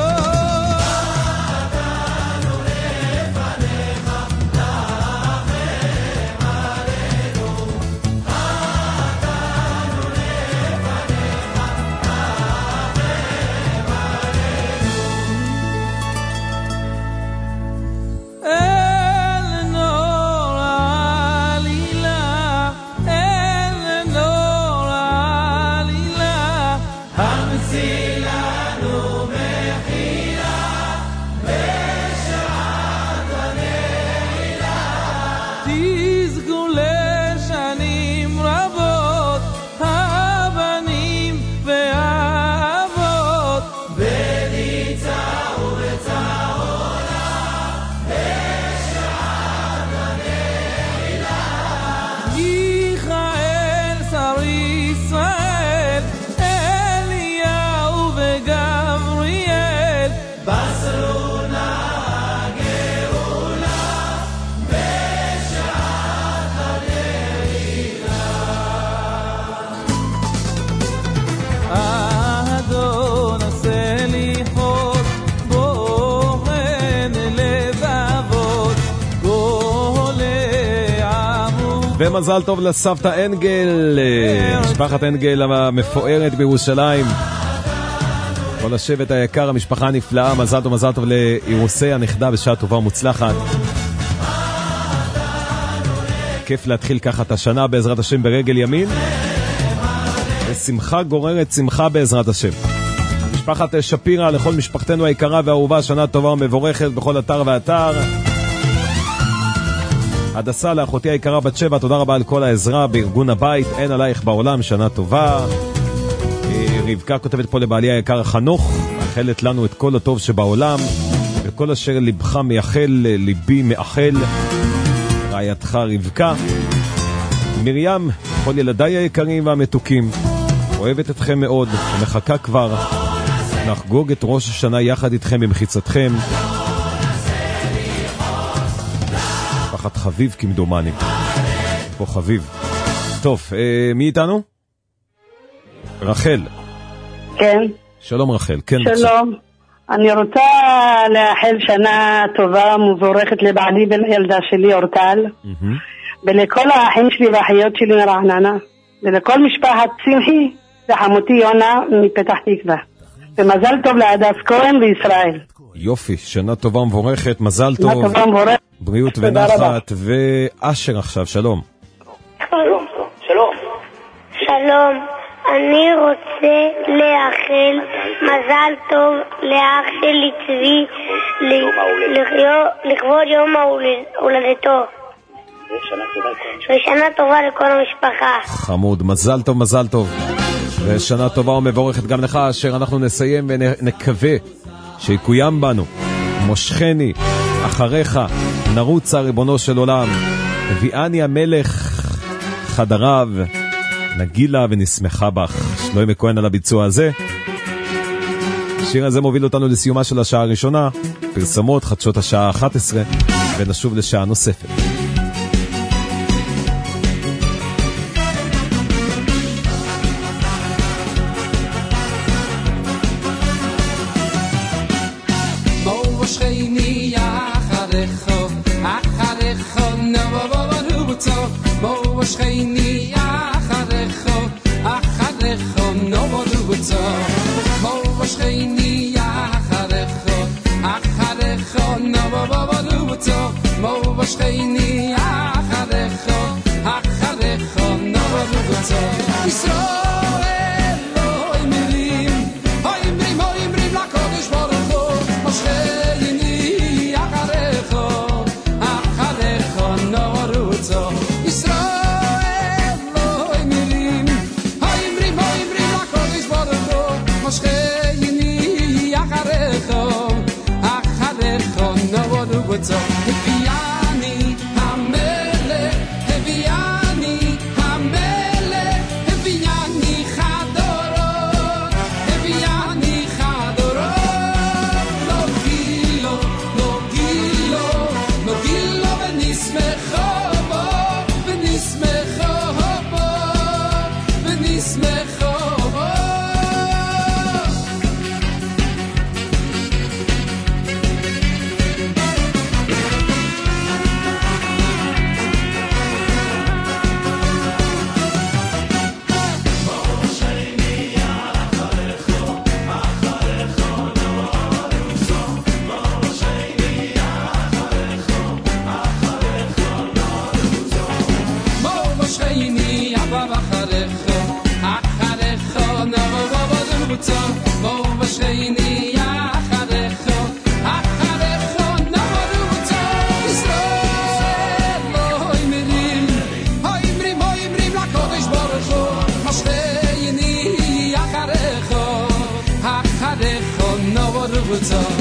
ומזל טוב לסבתא אנגל, משפחת אנגל המפוארת בירושלים, כל השבט היקר, המשפחה הנפלאה. מזל טוב, מזל טוב לאירוסי הנכדה בשעה טובה ומוצלחת. כיף להתחיל ככה את השנה בעזרת השם ברגל ימין, ושמחה גוררת שמחה בעזרת השם. משפחת שפירה, לכל משפחתנו היקרה והאהובה, שנה טובה ומבורכת בכל אתר ואתר. הדסה לאחותי היקרה בת שבע, תודה רבה על כל העזרה בארגון הבית, אין עלייך בעולם, שנה טובה. רבקה כותבת פה לבעלי היקר חנוך, מאחלת לנו את כל הטוב שבעולם, וכל אשר לבך מייחל, ליבי מאחל. רעייתך רבקה. מרים, כל ילדיי היקרים והמתוקים, אוהבת אתכם מאוד, ומחכה כבר נחגוג את ראש השנה יחד איתכם במחיצתכם. משפחת חביב כמדומני, פה חביב. טוב, אה, מי איתנו? רחל. כן. שלום רחל. כן, שלום. בבקשה. אני רוצה לאחל שנה טובה מבורכת לבעלי ולילדה שלי אורטל, mm-hmm. ולכל האחים שלי והאחיות שלי מרעננה, ולכל משפחת שמחי וחמותי יונה מפתח תקווה. ומזל טוב להדס כהן וישראל. יופי, שנה טובה מבורכת, מזל טוב. שנה טובה מבורכת. בריאות ונחת. ואשר עכשיו, שלום. שלום, שלום. שלום, אני רוצה לאחל מזל טוב לאח שלי צבי לכבוד יום הולדתו. ושנה טובה לכל המשפחה. חמוד, מזל טוב, מזל טוב. ושנה טובה ומבורכת גם לך, אשר אנחנו נסיים ונקווה שיקוים בנו מושכני אחריך נרוצה ריבונו של עולם, הביאני המלך חדריו, נגילה ונשמחה בך. שלום כהן על הביצוע הזה. השיר הזה מוביל אותנו לסיומה של השעה הראשונה, פרסמות חדשות השעה אחת עשרה, ונשוב לשעה נוספת. שכני אחריך אחריך נבוא בצום בוא שכני אחריך אחריך נבוא בצום בוא שכני אחריך אחריך נבוא בצום ישראל לא מילים אוי מילים אוי מילים לקודש ברוך הוא שכני אחריך אחריך נבוא בצום so heviani hamele heviani hamele heviani khadorot heviani khadorot lo kilo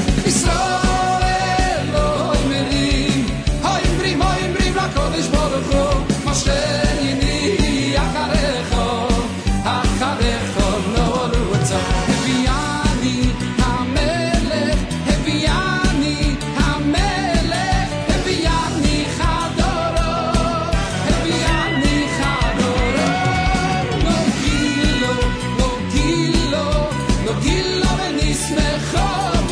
ישראל לא אומרים האמרים האמרים לקודש ברוך הוא משה יני אחריך אחריך לא רוצה הביאני המלך הביאני המלך הביאני חדורו הביאני חדורו לא גילו לא גילו לא גילו ונשמחו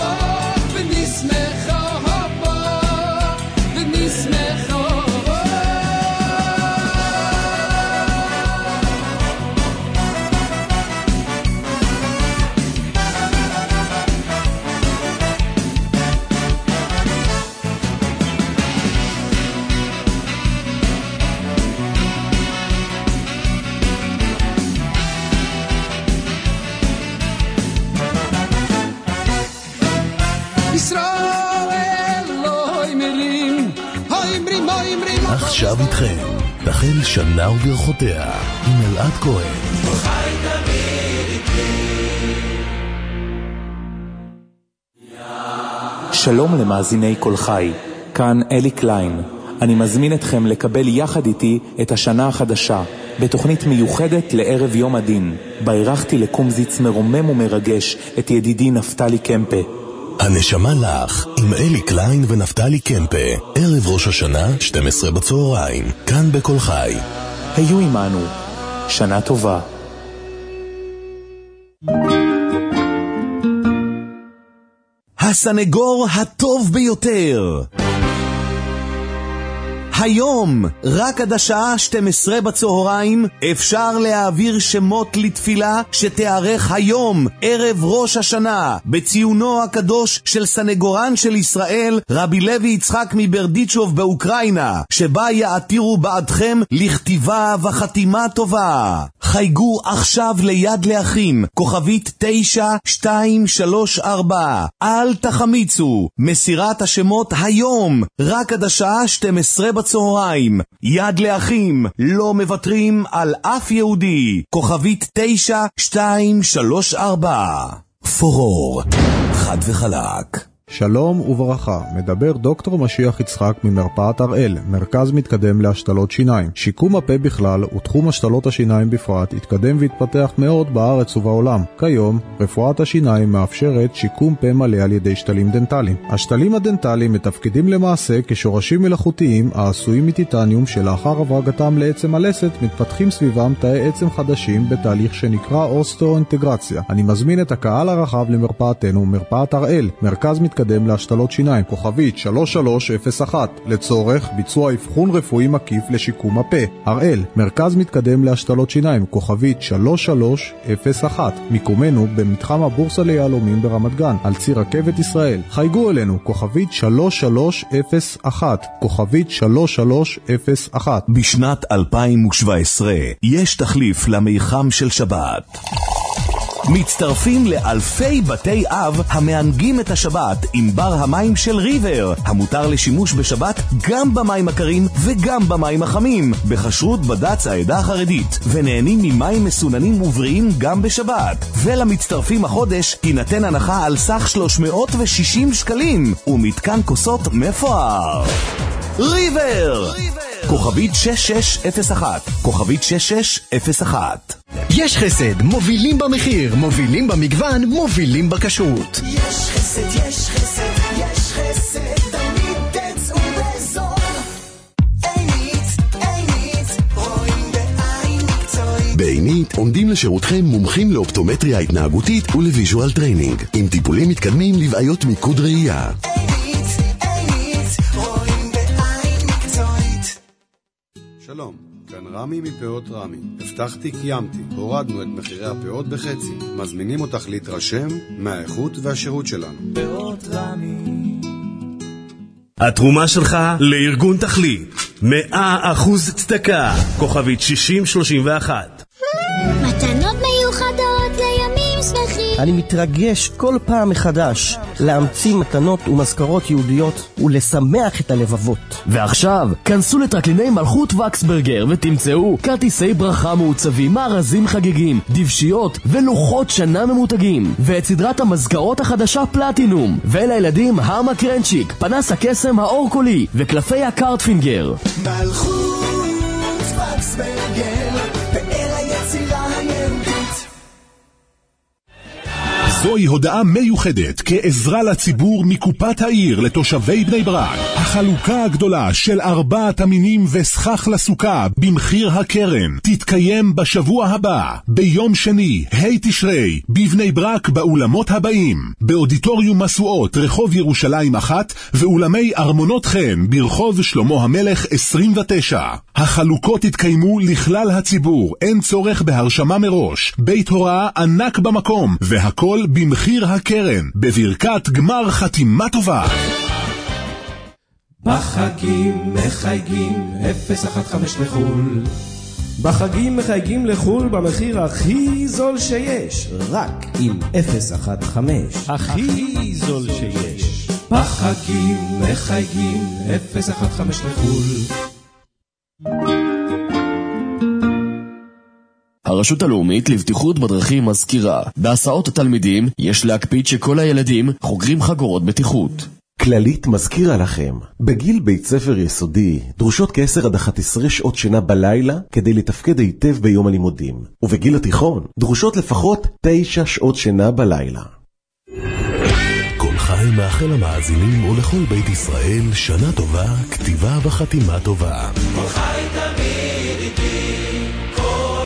עכשיו איתכם, תחל שנה וברכותיה, עם אלעד כהן. חי תמיד איתי. שלום למאזיני כל חי, כאן אלי קליין. אני מזמין אתכם לקבל יחד איתי את השנה החדשה, בתוכנית מיוחדת לערב יום הדין, בה אירחתי לקומזיץ מרומם ומרגש את ידידי נפתלי קמפה. הנשמה לך, עם אלי קליין ונפתלי קמפה, ערב ראש השנה, שתים עשרה בצהריים, כאן בכל חי. היו עמנו, שנה טובה. הסנגור הטוב ביותר. היום, רק עד השעה שתים עשרה בצהריים, אפשר להעביר שמות לתפילה שתארך היום, ערב ראש השנה, בציונו הקדוש של סנגורן של ישראל, רבי לוי יצחק מברדיצ'וב באוקראינה, שבה יעתירו בעדכם לכתיבה וחתימה טובה. חייגו עכשיו ליד לאחים, כוכבית תשע שתיים שלוש ארבע. אל תחמיצו, מסירת השמות היום, רק עד השעה שתים עשרה בצהריים. יד לאחים, לא מוותרים על אף יהודי. כוכבית תשע שתיים שלוש ארבע. פורור, חד וחלק. שלום וברכה, מדבר דוקטור משיח יצחק ממרפאת הראל, מרכז מתקדם להשתלות שיניים. שיקום הפה בכלל ותחום השתלות השיניים בפרט התקדם והתפתח מאוד בארץ ובעולם. כיום, רפואת השיניים מאפשרת שיקום פה מלא על ידי שתלים דנטליים. השתלים הדנטליים מתפקדים למעשה כשורשים מלאכותיים העשויים מטיטניום שלאחר הברגתם לעצם הלסת מתפתחים סביבם תאי עצם חדשים בתהליך שנקרא אוסטאואינטגרציה. אני מזמין את הקהל הרחב למרפאתנו, מרפאת הראל, מרכז מתקדם מתקדם להשתלות שיניים, כוכבית שלוש שלוש אפס אחת, לצורך ביצוע אבחון רפואי מקיף לשיקום הפה. הראל, מרכז מתקדם להשתלות שיניים, כוכבית שלוש שלוש אפס אחת, מיקומנו במתחם הבורסה ליהלומים ברמת גן, על ציר רכבת ישראל. חייגו אלינו, כוכבית שלוש שלוש אפס אחת, כוכבית שלוש שלוש אפס אחת. בשנת אלפיים שבע עשרה יש תחליף למיחם של שבת. מצטרפים לאלפי בתי אב המענגים את השבת עם בר המים של ריבר, המותר לשימוש בשבת גם במים הקרים וגם במים החמים, בחשרות בד"ץ העדה החרדית, ונהנים ממים מסוננים ובריאים גם בשבת. ולמצטרפים החודש תינתן הנחה על סך שלוש מאות ושישים שקלים ומתקן כוסות מפואר. ריבר, כוכבית שש שש אפס אחת, כוכבית שש שש אפס אחת. יש חסד, מובילים במחיר, מובילים במגוון, מובילים בכשרות. יש חסד, יש חסד, יש חסד, תמיד תצאו בזול. עינית, עינית, רואים בעין מקצועית. בעינית עומדים לשירותכם מומחים לאופטומטריה התנהגותית ולוויז'ואל טריינינג, עם טיפולים מתקדמים לבעיות מיקוד ראייה. עינית, עינית, רואים בעין מקצועית. שלום, כאן רמי מפאות רמי. הבטחתי קיימתי. הורדנו את מחירי הפאות בחצי. מזמינים אותך להתרשם מהאיכות והשירות שלנו. פאות רמי. התרומה שלך לארגון תכלית. מאה אחוז צדקה. כוכבית שישים שלושים ואחת. מתנות מיוחדות לימים שמחים. אני מתרגש כל פעם מחדש להמציא מתנות ומזכרות יהודיות ולשמח את הלבבות. ועכשיו, כנסו לטרקליני מלכות וקסברגר ותמצאו כרטיסי ברכה מעוצבים, מארזים חגיגים, דבשיות ולוחות שנה ממותגים, ואת סדרת המזכרות החדשה פלטינום, ולילדים הרמה קרנצ'יק, פנס הקסם האורקולי וקלפי הקארטפינגר. מלכות וקסברגר, פאר היצירה היהודית. זוהי הודעה מיוחדת כעזרה לציבור מקופת העיר לתושבי בני ברק. החלוקה הגדולה של ארבעת המינים וסכך לסוכה במחיר הקרן תתקיים בשבוע הבא, ביום שני, ה' תשרי, בבני ברק באולמות הבאים: באודיטוריום מסועות רחוב ירושלים אחת, ואולמי ארמונות חן ברחוב שלמה המלך עשרים ותשע. החלוקות התקיימו לכלל הציבור, אין צורך בהרשמה מראש. בית הוראה ענק במקום, והכל במחיר הקרן, בברכת גמר חתימה טובה. בחגים מחייגים אפס אחת חמש לחול. בחגים מחייגים לחול במחיר הכי זול שיש, רק עם אפס אחת חמש. הכי זול שיש. בחגים מחייגים אפס אחת חמש לחול. הרשות הלאומית לבטיחות בדרכים מזכירה, בהסעות התלמידים יש להקפיד שכל הילדים חוגרים חגורות בטיחות. כללית מזכירה לכם, בגיל בית ספר יסודי דרושות כ-עשר עד אחת עשרה שעות שינה בלילה כדי לתפקד היטב ביום הלימודים, ובגיל התיכון דרושות לפחות תשע שעות שינה בלילה. כל חי מאחל למאזינים ולכל בית ישראל שנה טובה, כתיבה וחתימה טובה. כל חי תמיד